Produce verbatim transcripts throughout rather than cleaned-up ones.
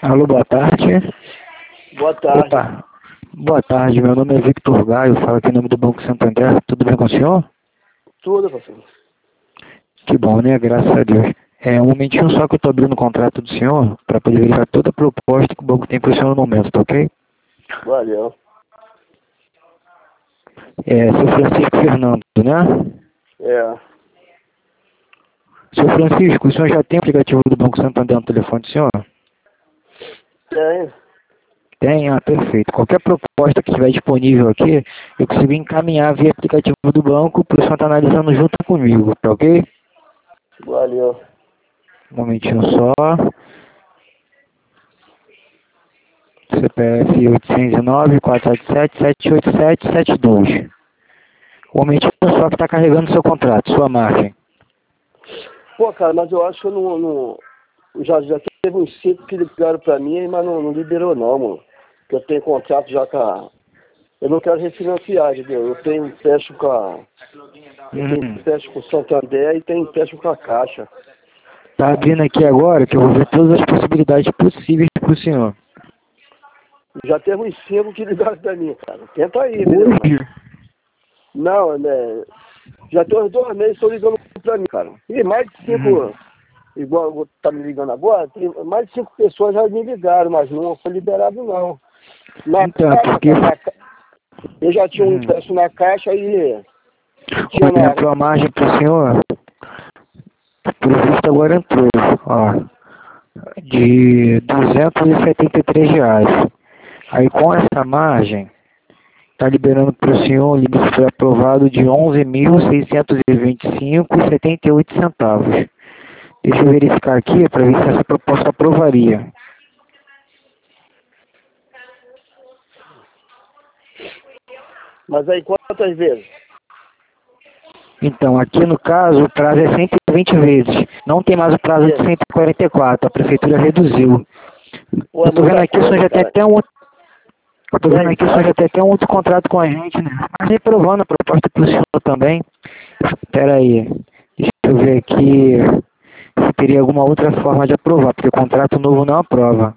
Alô, boa tarde. Boa tarde. Opa, boa tarde, meu nome é Victor Gaio, falo aqui em nome do Banco Santander. Tudo bem com o senhor? Tudo, pastor. Que bom, né? Graças a Deus. É um momentinho só que eu estou abrindo o contrato do senhor para poder verificar toda a proposta que o banco tem para o senhor no momento, tá ok? Valeu. É, seu Francisco Fernando, né? É. Seu Francisco, o senhor já tem o aplicativo do Banco Santander no telefone do senhor? Tem. Tem? Ah, perfeito. Qualquer proposta que estiver disponível aqui, eu consigo encaminhar via aplicativo do banco para o senhor estar analisando junto comigo, tá ok? Valeu. Um momentinho só. C P F oito zero nove, quatro sete sete, sete oito sete, sete dois. Um momentinho só que está carregando seu contrato, sua margem. Pô, cara, mas eu acho que eu não... não já, já teve uns cinco que ligaram pra mim, mas não, não liberou não, mano. Porque eu tenho contrato já com a... Eu não quero refinanciar, entendeu? Eu tenho empréstimo com a... Eu tenho Hum. empréstimo com o Santander e tenho empréstimo com a Caixa. Tá abrindo aqui agora que eu vou ver todas as possibilidades possíveis para o senhor. Já teve uns cinco que ligaram pra mim, cara. Tenta aí, entendeu? Mas... Hoje? Não, né? Já tem uns dois meses estão ligando pra mim, cara. E mais de cinco... Hum. Igual eu tá me ligando agora, tem mais de cinco pessoas já me ligaram, mas não foi liberado não. Na Então, caixa, porque... cara, na ca... eu já tinha um Hum. empréstimo na caixa e tinha Por na... exemplo, a margem para o senhor, por visto agora entrou, ó, de duzentos e setenta e três reais. Aí com essa margem, está liberando para o senhor, o limite foi aprovado de onze mil seiscentos e vinte e cinco reais e setenta e oito centavos. Deixa eu verificar aqui para ver se essa proposta aprovaria. Mas aí quantas vezes? Então, aqui no caso, o prazo é cento e vinte vezes. Não tem mais o prazo de É. cento e quarenta e quatro. A prefeitura reduziu. Pô, Eu é estou vendo muita aqui, o senhor coisa, já tem cara. até um outro. Eu tô vendo Dez aqui, o senhor já anos, tem pô. até um outro contrato com a gente, né? Mas reprovando a proposta para o senhor também. Espera aí. Deixa eu ver aqui se teria alguma outra forma de aprovar, porque o contrato novo não aprova.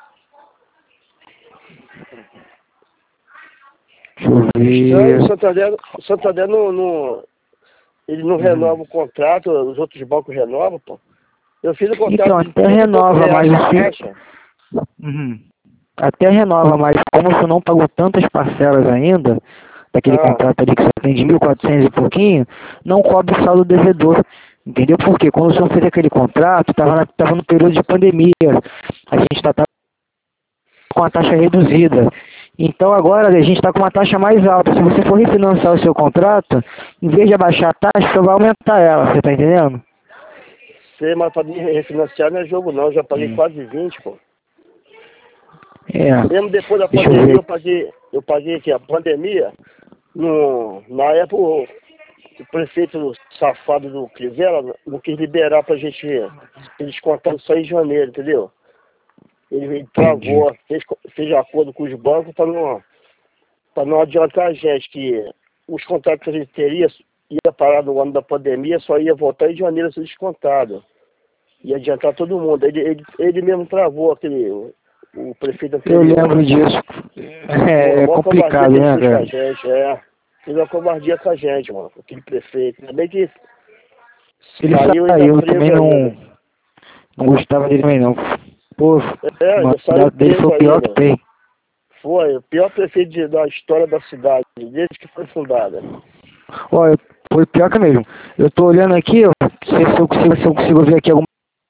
Deixa eu Estranho, o ver. Santander, o Santander não, não... Ele não Uhum. renova o contrato, os outros bancos renovam, pô. Eu fiz o Então, contrato de até trinta e poucos renova, reais mas com o a FII. Caixa. Uhum. Até renova, mas como você não pagou tantas parcelas ainda, daquele Ah, contrato ali que você tem de mil e quatrocentos e pouquinho, não cobre o saldo devedor. Entendeu? Porque quando o senhor fez aquele contrato, estava tava no período de pandemia. A gente está com a taxa reduzida. Então agora a gente está com uma taxa mais alta. Se você for refinanciar o seu contrato, em vez de abaixar a taxa, você vai aumentar ela. Você está entendendo? sei, mas pra mim refinanciar não é jogo não. Eu já paguei Hum. quase vinte, pô. É. Mesmo depois da Deixa eu pandemia, ver. eu paguei, eu paguei aqui a pandemia, no, na época o, o prefeito safado do Crivella não quis liberar pra gente, eles contaram só em janeiro, entendeu? Ele, ele Entendi. travou, fez, fez acordo com os bancos para não, para não adiantar a gente, que os contratos que a gente teria ia parar no ano da pandemia, só ia voltar em janeiro a ser descontado. Ia adiantar todo mundo. Ele, ele, ele mesmo travou aquele, o, o prefeito Eu anterior. lembro disso. Porra, É, é maior covardia complicado, que ele né, fez com a cara? gente, é. Fez uma covardia com a gente, mano, aquele prefeito. Ainda bem que Ele saiu e tá saiu, eu também preso não, ainda. não gostava dele também não. Pô, É, o já saiu mandato dele foi preso o pior que ainda. tem. Foi o pior prefeito de- da história da cidade, desde que foi fundada. Olha, foi pior que mesmo. Eu tô olhando aqui, ó, se, se, eu consigo, se eu consigo ver aqui alguma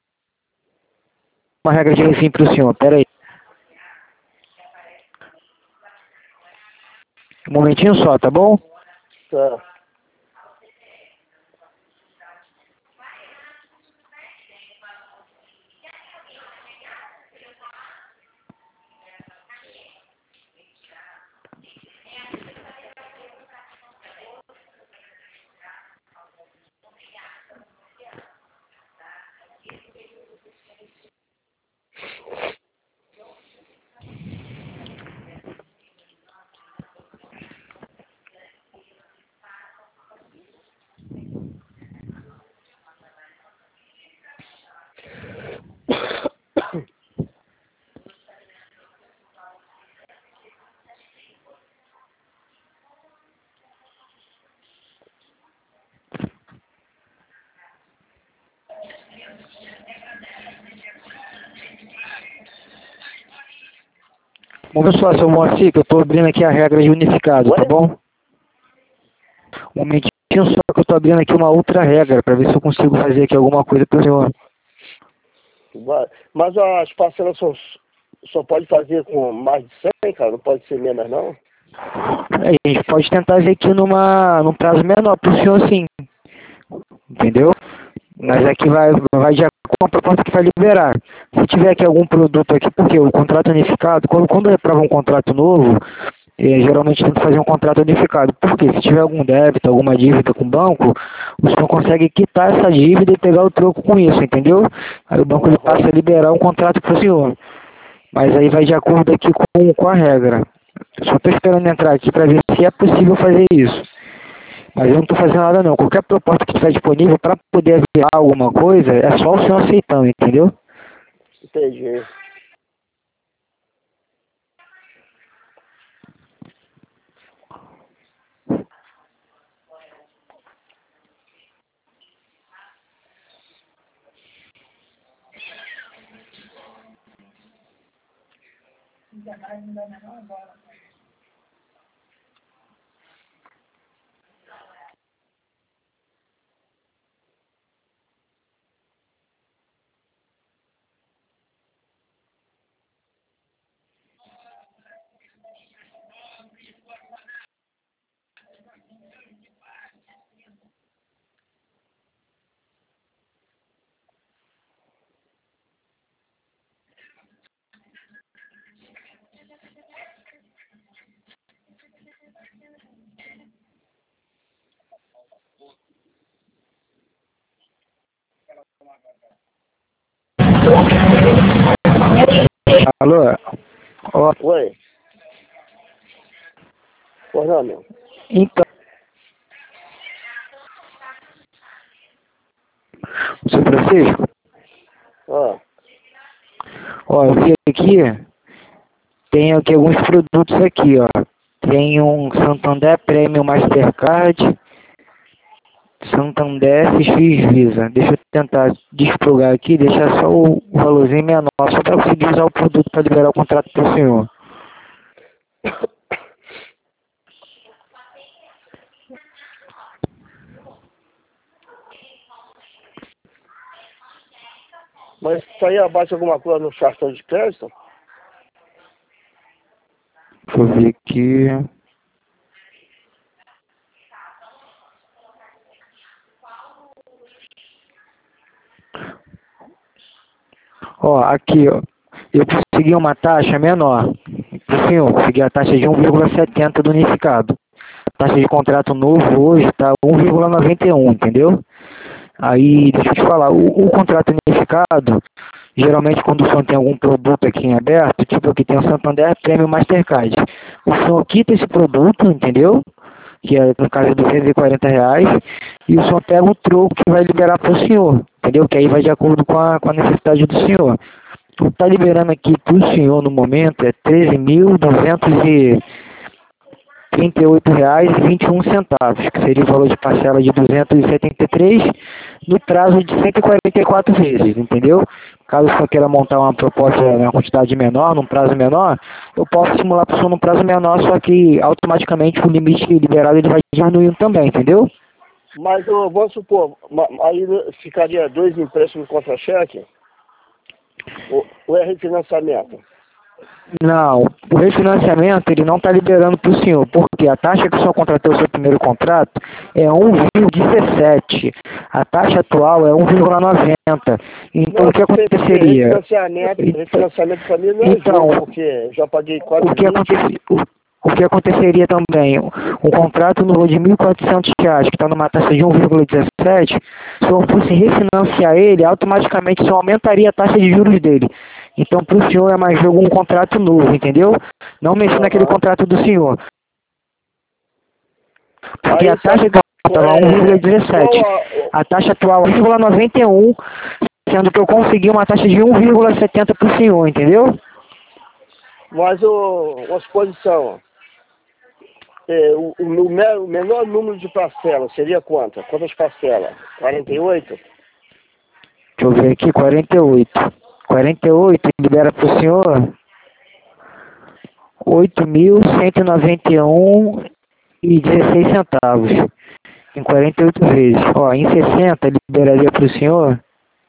regra de refim pro senhor. Pera aí. Um momentinho só, tá bom? Tá. Vamos ver só, seu Moacir, que eu tô abrindo aqui a regra de unificado, tá Oi? bom? Um momentinho só que eu tô abrindo aqui uma outra regra, para ver se eu consigo fazer aqui alguma coisa pro senhor. Vai. Mas as parcelas só, só pode fazer com mais de cem, cara? Não pode ser menos, não? É, a gente pode tentar ver aqui numa, num prazo menor pro senhor, sim. Entendeu? Mas aqui vai, vai de acordo com a proposta que vai liberar. Se tiver aqui algum produto aqui, porque o contrato unificado, quando, quando aprova um contrato novo, eh, geralmente tem que fazer um contrato unificado. Por quê? Se tiver algum débito, alguma dívida com o banco, o senhor consegue quitar essa dívida e pegar o troco com isso, entendeu? Aí o banco ele Aham. passa a liberar um contrato para o senhor. Mas aí vai de acordo aqui com, com a regra. Só estou esperando entrar aqui para ver se é possível fazer isso. Mas eu não estou fazendo nada não. Qualquer proposta que estiver disponível para poder aviar alguma coisa, é só o senhor aceitando, entendeu? Entendi. Alô? Ó, Oi. Pois não, meu. então, seu Francisco, Ah, ó, eu vi aqui, tem aqui alguns produtos aqui, ó. Tem um Santander Premium Mastercard, Santander S X Visa. Deixa eu tentar desplugar aqui, deixar só o, o valorzinho menor, só para conseguir usar o produto para liberar o contrato para o senhor. mas isso aí abaixa alguma coisa no cartão de crédito? Deixa eu ver aqui. Ó, aqui, ó. Eu consegui uma taxa menor. Sim, eu consegui a taxa de um vírgula setenta do unificado. A taxa de contrato novo hoje está um vírgula noventa e um, entendeu? Aí, deixa eu te falar, o, o contrato unificado, geralmente quando o senhor tem algum produto aqui em aberto, tipo aqui tem o Santander Premium Mastercard, o senhor quita esse produto, entendeu? Que é, no caso, é duzentos e quarenta reais, e o senhor pega o troco que vai liberar para o senhor, entendeu? Que aí vai de acordo com a, com a necessidade do senhor. O que está liberando aqui para o senhor no momento é treze mil duzentos e trinta e oito reais e vinte e um centavos, que seria o valor de parcela de duzentos e setenta e três no prazo de cento e quarenta e quatro vezes, entendeu? Caso o senhor queira montar uma proposta em uma quantidade menor, num prazo menor, eu posso simular para o senhor num prazo menor, só que automaticamente o limite liberado ele vai diminuindo também, entendeu? Mas ô, vamos supor, ma- aí ficaria dois empréstimos contra-cheque? Ou, ou é refinanciamento? Não, o refinanciamento ele não está liberando para o senhor, porque a taxa que o senhor contratou o seu primeiro contrato é um vírgula dezessete. A taxa atual é um vírgula noventa. Então Não, o que porque, porque aconteceria? refinanciamento, refinanciamento para mim não é Então, jogo, porque eu já paguei o que, quatro vinte. acontece, o, o que aconteceria também? Um contrato no valor de mil e quatrocentos reais, que está numa taxa de um vírgula dezessete, se eu fosse refinanciar ele, automaticamente só aumentaria a taxa de juros dele. Então, para o senhor é mais jogo um contrato novo, entendeu? Não mexer naquele Aham. contrato do senhor. Porque Aí a só taxa que estava um vírgula é, qual dezessete. a, A taxa atual é um vírgula noventa e um, sendo que eu consegui uma taxa de um vírgula setenta para o senhor, entendeu? mas o, uma suposição, é, o, o, me- o menor número de parcelas seria quanto? Quantas parcelas? quarenta e oito? Deixa eu ver aqui, quarenta e oito. quarenta e oito libera para o senhor oito mil cento e noventa e um e dezesseis centavos. Em quarenta e oito vezes. Ó, em sessenta liberaria para o senhor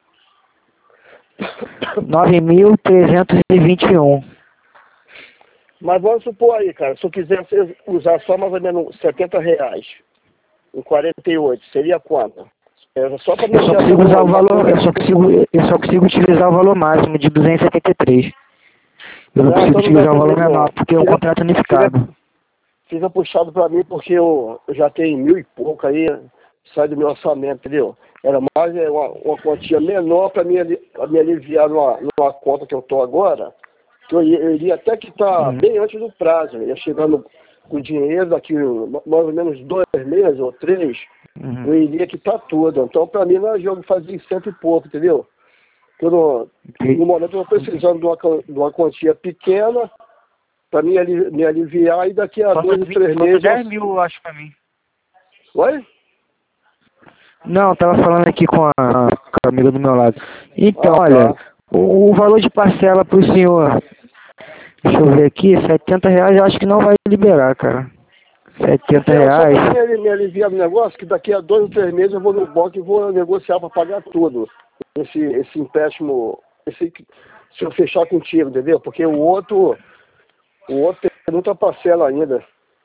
nove mil trezentos e vinte e um. Mas vamos supor aí, cara, se eu quisesse usar só mais ou menos setenta reais em quarenta e oito, seria quanto? É só para Eu só consigo usar o valor, eu só consigo, eu só consigo utilizar o valor máximo de duzentos e setenta e três. Eu não, não consigo então utilizar o valor menor, porque é um contrato unificado. Fica, fica puxado para mim porque eu, eu já tenho mil e pouco aí, sai do meu orçamento, entendeu? Era mais uma, uma quantia menor para me, me aliviar numa, numa conta que eu estou agora, que eu, eu iria até quitar uhum. bem antes do prazo. Eu ia chegando com dinheiro daqui mais ou menos dois meses ou três, uhum. eu iria quitar tudo. Então, para mim, não é jogo fazer cento e pouco, entendeu? Eu não, no momento, eu estou precisando de uma, de uma quantia pequena para me, me aliviar e daqui a dois ou três meses... dez mil, eu acho, para mim. Oi? Não, tava falando aqui com a, com a amiga do meu lado. Então, ah, olha, tá. o, o valor de parcela para o senhor, deixa eu ver aqui, setenta reais eu acho que não vai liberar, cara. setenta reais. Eu só pra me aliviar no negócio, que daqui a dois ou três meses eu vou no banco e vou negociar para pagar tudo. Esse, esse empréstimo, esse, se eu fechar contigo, entendeu? Porque o outro, o outro tem muita parcela ainda.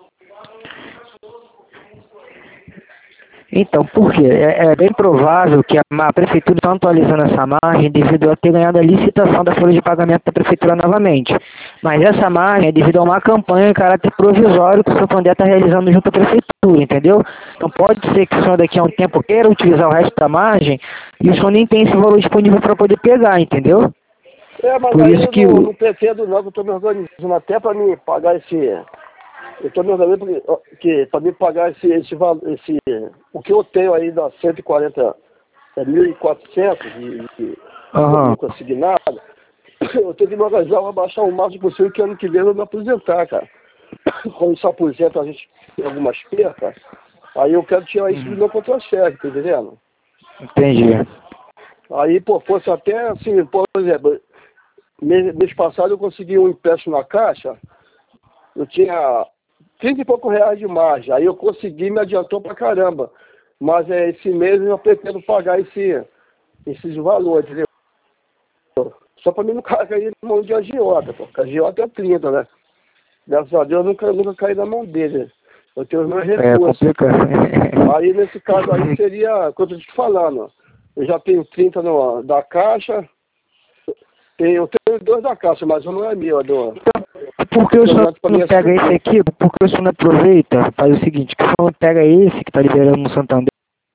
Então, por quê? É, é bem provável que a, a Prefeitura está atualizando essa margem devido a ter ganhado a licitação da folha de pagamento da Prefeitura novamente. Mas essa margem é devido a uma campanha em caráter provisório que o Santander está realizando junto à Prefeitura, entendeu? Então pode ser que o senhor daqui a um tempo queira utilizar o resto da margem e o senhor nem tem esse valor disponível para poder pegar, entendeu? É, mas por aí isso eu que não, o... não pretendo não, eu estou me organizando até para me pagar esse... Eu estou me organizando para me pagar esse, esse valor, esse, o que eu tenho aí das cento e quarenta, é, mil e quatrocentos de, de uhum. consignado. Eu tenho que me organizar para baixar o máximo possível, que ano que vem eu vou me aposentar, cara. Quando se aposenta a gente tem algumas percas, aí eu quero tirar isso do meu contra-cheque, tá entendendo? Entendi. Aí, pô, fosse até assim, por exemplo, mês, mês passado eu consegui um empréstimo na Caixa, eu tinha trinta e poucos reais de margem, aí eu consegui, me adiantou pra caramba. Mas é, esse mês eu pretendo pagar esse, esses valores, entendeu? Só pra mim não cair na mão de agiota, pô. Porque a agiota é trinta, né? Graças a Deus eu nunca, nunca caí na mão dele. Eu tenho os meus recursos. É complicado. Aí nesse caso aí seria, como eu tô te falando, eu já tenho trinta no, da Caixa, tenho, eu tenho dois da Caixa, mas um não é meu, é do... Por que o senhor não pega esse aqui? Por que o senhor não aproveita? Faz o seguinte, que o senhor pega esse que está liberando no Santander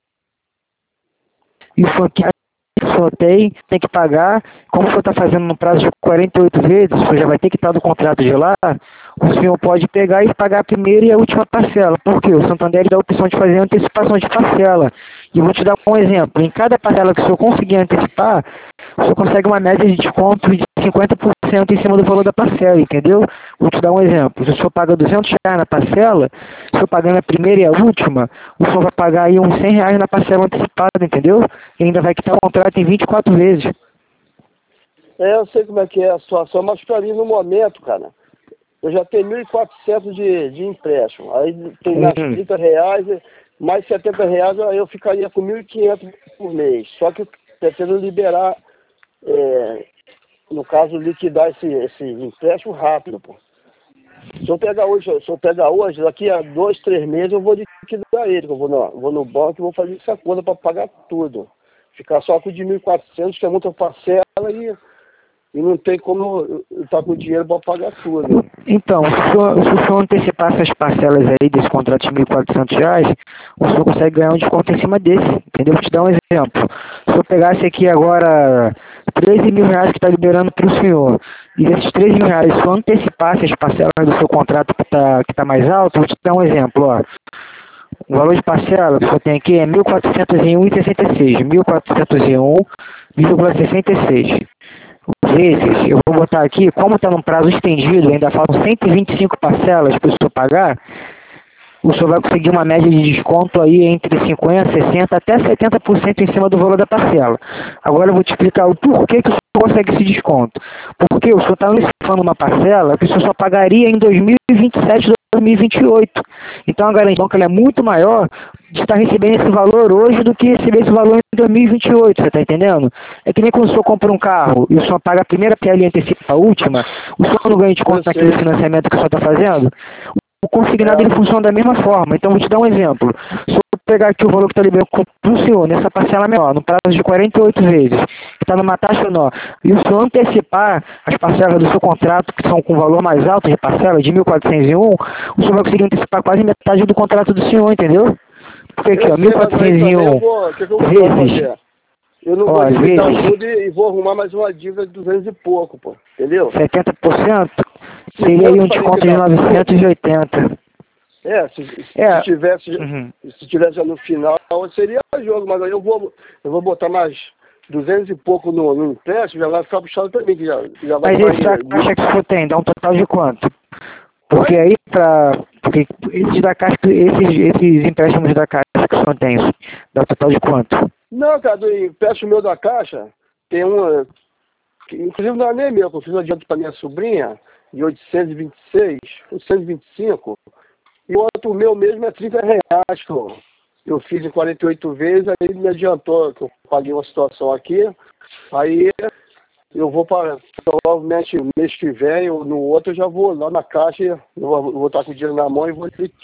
e o senhor que o senhor tem, tem que pagar, como o senhor está fazendo no prazo de quarenta e oito vezes, o senhor já vai ter que estar do contrato de lá, o senhor pode pegar e pagar a primeira e a última parcela. Por quê? O Santander dá a opção de fazer antecipação de parcela. E eu vou te dar um exemplo. Em cada parcela que o senhor conseguir antecipar, o senhor consegue uma média de desconto de cinquenta por cento em cima do valor da parcela, entendeu? Vou te dar um exemplo. Se o senhor paga duzentos reais na parcela, se o senhor pagando a primeira e a última, o senhor vai pagar aí uns cem reais na parcela antecipada, entendeu? E ainda vai quitar o contrato em vinte e quatro vezes. É, eu sei como é que é a situação, mas para mim no momento, cara, eu já tenho mil e quatrocentos de, de empréstimo. Aí tem mais uhum. trinta reais, mais setenta reais, aí eu ficaria com mil e quinhentos por mês. Só que eu pretendo liberar, é, no caso, liquidar esse, esse empréstimo rápido, pô. Se eu pegar hoje, se eu pegar hoje, daqui a dois, três meses eu vou liquidar ele. Eu vou no, vou no banco e vou fazer essa conta para pagar tudo. Ficar só com o de mil e quatrocentos, que é muita parcela e... E não tem como estar com dinheiro para pagar tudo. Então, se o, senhor, se o senhor antecipar essas parcelas aí desse contrato de mil e quatrocentos reais, o senhor consegue ganhar um desconto em cima desse, entendeu? Vou te dar um exemplo. Se eu pegasse aqui agora treze mil reais que está liberando para o senhor, e desses treze mil reais, se eu antecipasse as parcelas do seu contrato que está que tá mais alto, vou te dar um exemplo, ó. O valor de parcela que eu tenho aqui é mil quatrocentos e um vírgula sessenta e seis, mil quatrocentos e um vírgula sessenta e seis. Vezes, eu vou botar aqui, como está num prazo estendido, ainda faltam cento e vinte e cinco parcelas para o senhor pagar, o senhor vai conseguir uma média de desconto aí entre cinquenta por cento, sessenta por cento, até setenta por cento em cima do valor da parcela. Agora eu vou te explicar o porquê que o senhor consegue esse desconto. Porque o senhor está antecipando uma parcela que o senhor só pagaria em dois mil e vinte e sete, dois mil e vinte e oito. Então a garantia que ela é muito maior de estar recebendo esse valor hoje do que receber esse valor em dois mil e vinte e oito, você está entendendo? É que nem quando o senhor compra um carro e o senhor paga a primeira parcela e antecipa a última, o senhor não ganha desconto naquele financiamento que o senhor está fazendo? O consignado ele funciona da mesma forma. Então vou te dar um exemplo. Se eu pegar aqui o valor que está liberado para o senhor nessa parcela menor, no prazo de quarenta e oito vezes, que está numa taxa menor, e o senhor antecipar as parcelas do seu contrato, que são com valor mais alto de parcela, de mil quatrocentos e um, o senhor vai conseguir antecipar quase metade do contrato do senhor, entendeu? Porque aqui, ó, mil quatrocentos e um vezes... Eu não vou desligar tudo e vou arrumar mais uma dívida de duzentos e pouco, pô. Entendeu? setenta por cento? Seria aí um desconto de novecentos e oitenta. É, se, se, é. se tivesse uhum. se tivesse no final, seria jogo, mas aí eu vou, eu vou botar mais duzentos e pouco no, no empréstimo, já vai ficar puxado pra mim, que já, já vai... Mas esse caixa que você tem, dá um total de quanto? Porque aí, pra... Porque esses da caixa, esses, esses empréstimos da caixa que você tem, dá um total de quanto? Não, cara, do empréstimo meu da caixa, tem uma... Que, inclusive não é nem meu, que eu fiz um adianto pra minha sobrinha, de oitocentos e vinte e seis, oitocentos e vinte e cinco, e o outro meu mesmo é trinta reais, que eu, eu fiz em quarenta e oito vezes, aí ele me adiantou, que eu paguei uma situação aqui, aí eu vou para, provavelmente mês que vem, ou no outro eu já vou lá na caixa, eu vou, eu vou estar com o dinheiro na mão e vou